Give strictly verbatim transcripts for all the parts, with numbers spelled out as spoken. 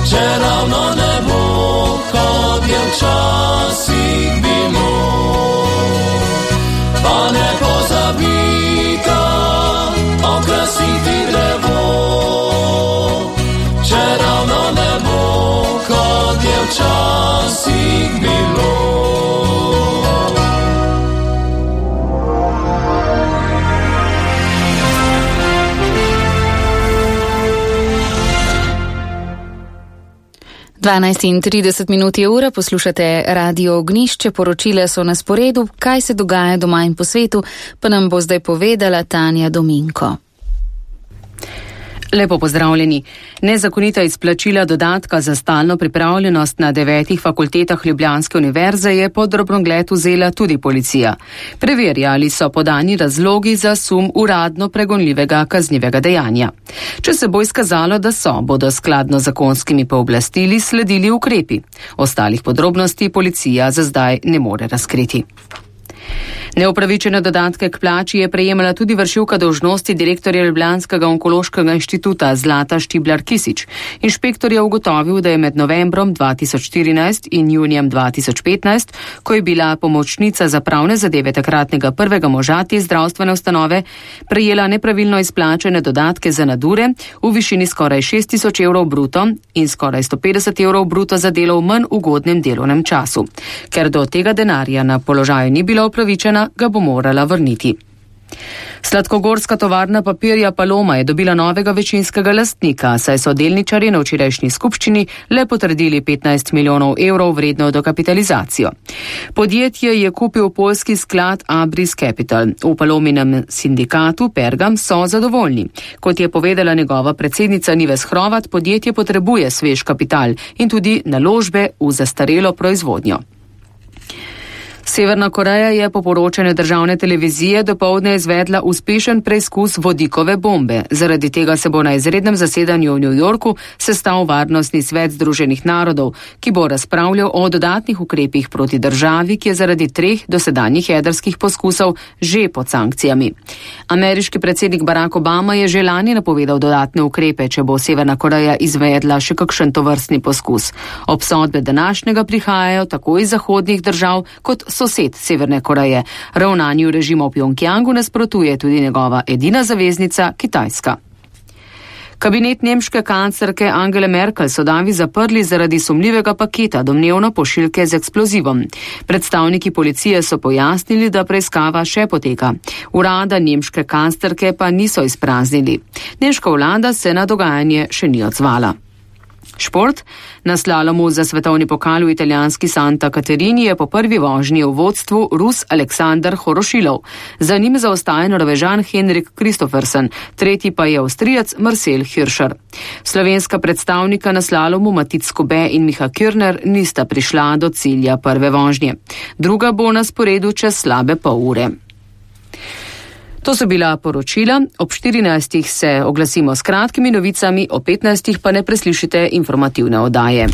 če ravno ne bo, kot je včasih bilo. Pa ne pozabita okrasiti drevo, če ravno ne bo, kot je včasih bilo. dvanajst in trideset minut je ura, poslušate Radio Ognjišče, poročile so na sporedu, kaj se dogaja doma in po svetu, pa nam bo zdaj povedala Tanja Dominko. Lepo pozdravljeni. Nezakonita izplačila dodatka za stalno pripravljenost na devetih fakultetah Ljubljanske univerze je pod drobnogled vzela tudi policija. Preverja, ali so podani razlogi za sum uradno pregonljivega kaznivega dejanja. Če se bo izkazalo, da so, bodo skladno zakonskimi pooblastili sledili ukrepi. Ostalih podrobnosti policija za zdaj ne more razkriti. Neupravičene dodatke k plači je prejemala tudi vršilka dolžnosti direktorja Ljubljanskega onkološkega inštituta Zlata Štiblar-Kisič. Inšpektor je ugotovil, da je med novembrom dva tisoč štirinajst in junijem dva tisoč petnajst, ko je bila pomočnica za pravne zadeve takratnega prvega moža te zdravstvene ustanove, prejela nepravilno izplačene dodatke za nadure v višini skoraj šest tisoč evrov bruto in skoraj sto petdeset evrov bruto za delo v manj ugodnem delovnem času. Ker do tega denarja na položaju ni bila upravičena, ga bo morala vrniti. Sladkogorska tovarna papirja Paloma je dobila novega večinskega lastnika, saj so delničarji na včerajšnji skupščini le potrdili petnajst milijonov evrov vredno dokapitalizacijo. Podjetje je kupil poljski sklad Abris Capital. V Palominem sindikatu Pergam so zadovoljni. Kot je povedala njegova predsednica Nives Hrovat, podjetje potrebuje svež kapital in tudi naložbe v zastarelo proizvodnjo. Severna Koreja je po poročanju državne televizije dopoldne izvedla uspešen preizkus vodikove bombe. Zaradi tega se bo na izrednem zasedanju v New Yorku sestal Varnostni svet Združenih narodov, ki bo razpravljal o dodatnih ukrepih proti državi, ki je zaradi treh dosedanjih jedrskih poskusov že pod sankcijami. Ameriški predsednik Barack Obama je že lani napovedal dodatne ukrepe, če bo Severna Koreja izvedla še kakšen tovrstni poskus. Obsodbe današnjega prihajajo tako iz zahodnih držav kot sosed Severne Koreje. Ravnanju režima v Pjongjangu nasprotuje tudi njegova edina zaveznica Kitajska. Kabinet nemške kanclerke Angele Merkel so davi zaprli zaradi sumljivega paketa, domnevno pošiljke z eksplozivom. Predstavniki policije so pojasnili, da preiskava še poteka. Urada nemške kanclerke pa niso izpraznili. Nemška vlada se na dogajanje še ni odzvala. Šport. Na slalomu za svetovni pokal v italijanski Santa Caterini je po prvi vožnji v vodstvu Rus Aleksandar Horošilov. Za njim zaostaja Norvežan Henrik Kristoffersen, tretji pa je Avstrijec Marcel Hirscher. Slovenska predstavnika na slalomu Matic Skube in Miha Kirner nista prišla do cilja prve vožnje. Druga bo na sporedu čez slabe pol ure. To so bila poročila, ob štirinajstih se oglasimo s kratkimi novicami, ob petnajstih pa ne preslišite informativne oddaje.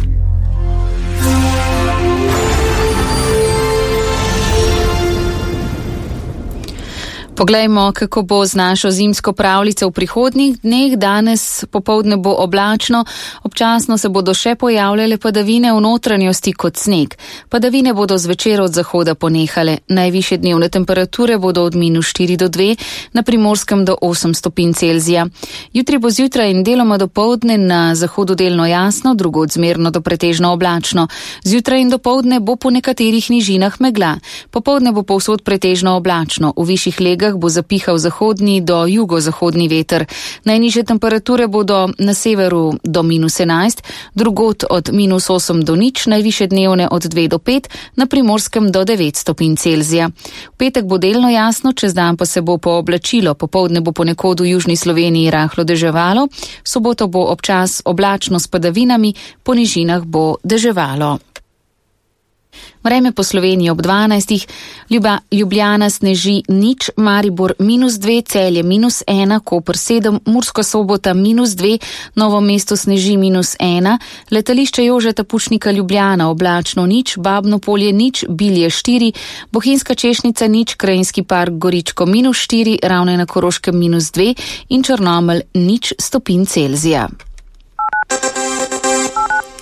Poglejmo, kako bo z našo zimsko pravljico v prihodnjih dneh. Danes popoldne bo oblačno, občasno se bodo še pojavljale padavine v notranjosti kot sneg. Padavine bodo zvečer od zahoda ponehale. Najvišje dnevne temperature bodo od minus štiri do dve, na Primorskem do osem stopinj Celzija. Jutri bo zjutraj in deloma dopoldne na zahodu delno jasno, drugod zmerno do pretežno oblačno. Zjutraj in dopoldne bo po nekaterih nižinah megla. Popoldne bo povsod pretežno oblačno. V višjih legah bo zapihal zahodni do jugozahodni veter. Najnižje temperature bodo na severu do minus enajst, drugod od minus osem do nič, najviše dnevne od dve do pet, na Primorskem do devet stopinj Celzija. V petek bo delno jasno, čez dan pa se bo pooblačilo, popoldne bo ponekod v južni Sloveniji rahlo deževalo, v soboto bo občas oblačno s padavinami, po nižinah bo deževalo. Vreme po Sloveniji ob dvanajstih, Ljuba, Ljubljana sneži nič, Maribor minus dve, Celje minus ena, Koper sedem, Murska Sobota minus dve, Novo mesto sneži minus ena, letališče Jožeta Pučnika Ljubljana oblačno nič, Babno Polje nič, Bilje štiri, Bohinjska Češnica nič, Krajinski park Goričko minus štiri, Ravne na Koroškem minus dve in Črnomelj nič stopinj Celzija.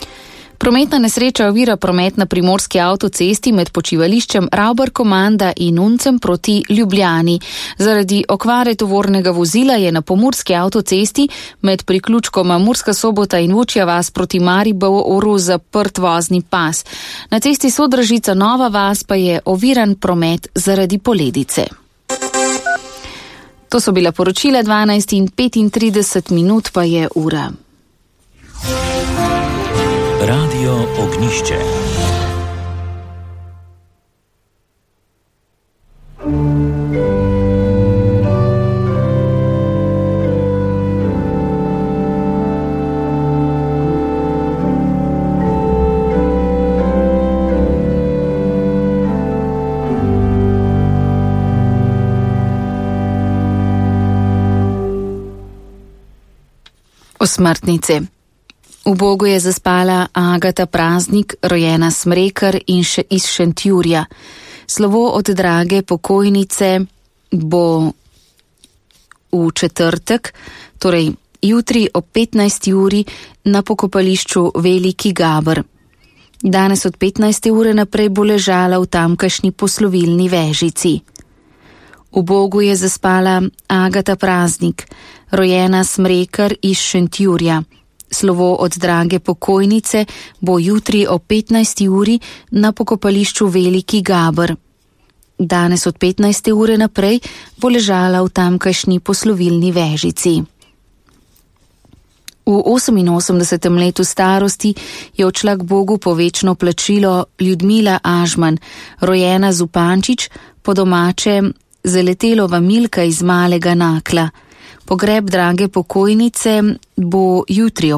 Prometna nesreča ovira promet na primorski avtocesti med počivališčem Ravbar-Komanda in Uncem proti Ljubljani. Zaradi okvare tovornega vozila je na pomurski avtocesti med priključkoma Murska Sobota in Vučja vas proti Mariboru zaprt vozni pas. Na cesti Sodražica Nova vas pa je oviran promet zaradi poledice. To so bila poročila, dvanajst in petintrideset minut pa je ura. Radio Ognišče. Osmrtnice. V Bogu je zaspala Agata Praznik, rojena Smrekar in še iz Šentjurja. Slovo od drage pokojnice bo v četrtek, torej jutri ob petnajsti uri na pokopališču Veliki Gaber. Danes od petnajste ure naprej bo ležala v tamkajšnji poslovilni Vežici. V Bogu je zaspala Agata Praznik, rojena Smrekar iz Šentjurja. Slovo od drage pokojnice bo jutri ob petnajsti uri na pokopališču Veliki Gaber. Danes od petnajste ure naprej bo ležala v tamkajšnji poslovilni Vežici. V oseminosemdesetem letu starosti je odšla k Bogu po večno plačilo Ljudmila Ažman, rojena Zupančič, po domače Zaletelova Milka iz Malega Nakla. Pogreb drage pokojnice bo jutri ob